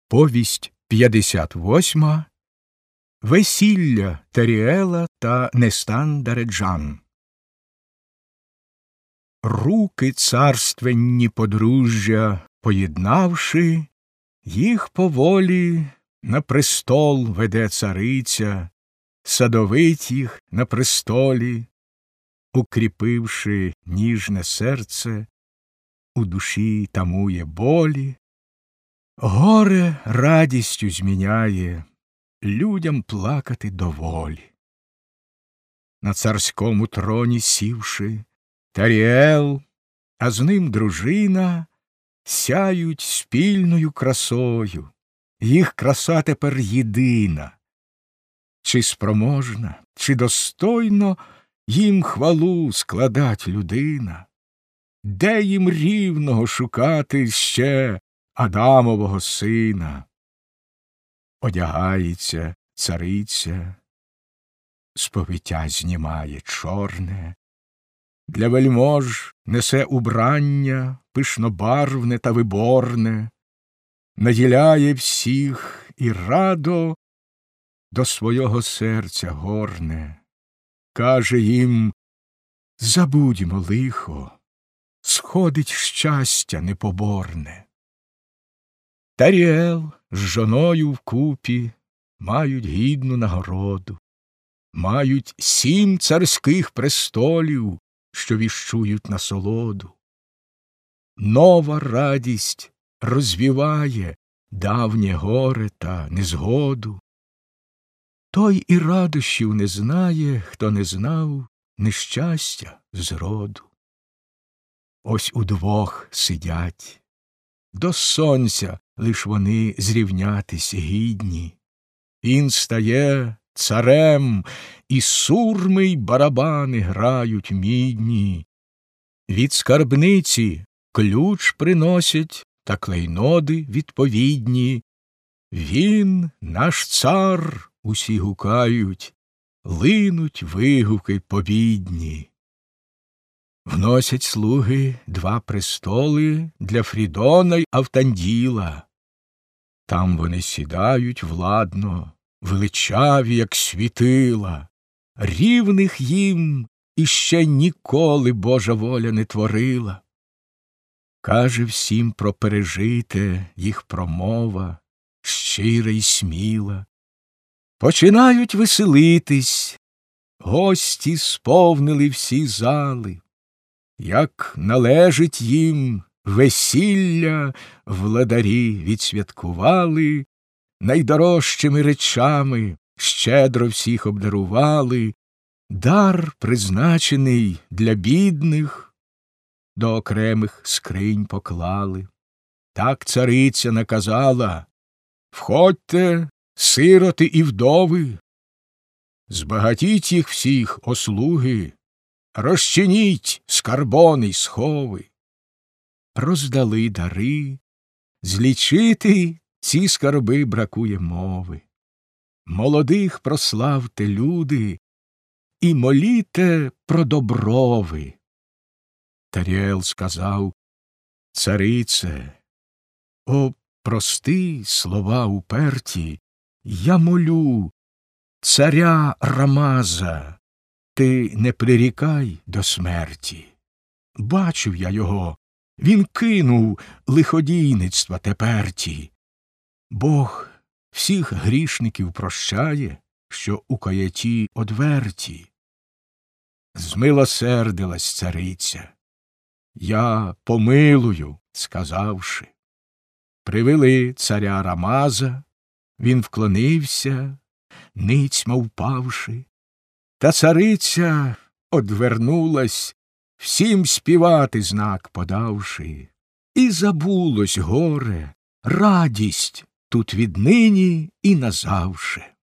Повість 58. Весілля Таріела та Нестандареджан. Руки царственні подружжя поєднавши, їх поволі на престол веде цариця, садовить їх на престолі, укріпивши ніжне серце, у душі тамує болі. Горе радістю зміняє, людям плакати доволі. На царському троні сівши, Таріел, а з ним дружина, сяють спільною красою, їх краса тепер єдина. Чи спроможна, чи достойно їм хвалу складать людина? Де їм рівного шукати ще Адамового сина? Одягається цариця, сповиття знімає чорне, для вельмож несе убрання пишнобарвне та виборне, наділяє всіх і радо до свого серця горне. Каже їм: забудьмо лихо, сходить щастя непоборне. Таріел з жоною вкупі мають гідну нагороду, мають 7 царських престолів, що віщують насолоду. Нова радість розвіває давнє горе та незгоду. Той і радощів не знає, хто не знав нещастя зроду. Ось удвох сидять, до сонця лиш вони зрівнятись гідні. Він стає царем, і сурми й барабани грають мідні. Від скарбниці ключ приносять та клейноди відповідні. Він наш цар, усі гукають, линуть вигуки побідні. Вносять слуги 2 престоли для Фрідона й Автанділа. Там вони сідають владно, величаві, як світила. Рівних їм іще ніколи Божа воля не творила. Каже всім про пережите їх промова, щира й сміла. Починають веселитись, гості сповнили всі зали. Як належить їм весілля, владарі відсвяткували, найдорожчими речами щедро всіх обдарували, дар, призначений для бідних, до окремих скринь поклали. Так цариця наказала: входьте, сироти і вдови, збагатіть їх всіх, ослуги, розчиніть скарбони й схови. Роздали дари, злічити ці скарби бракує мови. Молодих прославте, люди, і моліте про доброви. Таріел сказав: царице, о, прости слова уперті, я молю царя Рамаза, ти не прирікай до смерті. Бачив я його, він кинув лиходійництва теперті. Бог всіх грішників прощає, що у каяті одверті. Змилосердилась цариця: я помилую, сказавши. Привели царя Рамаза, він вклонився, ницьма впавши. Та цариця одвернулась, всім співати знак подавши. І забулось горе, радість тут віднині і назавше.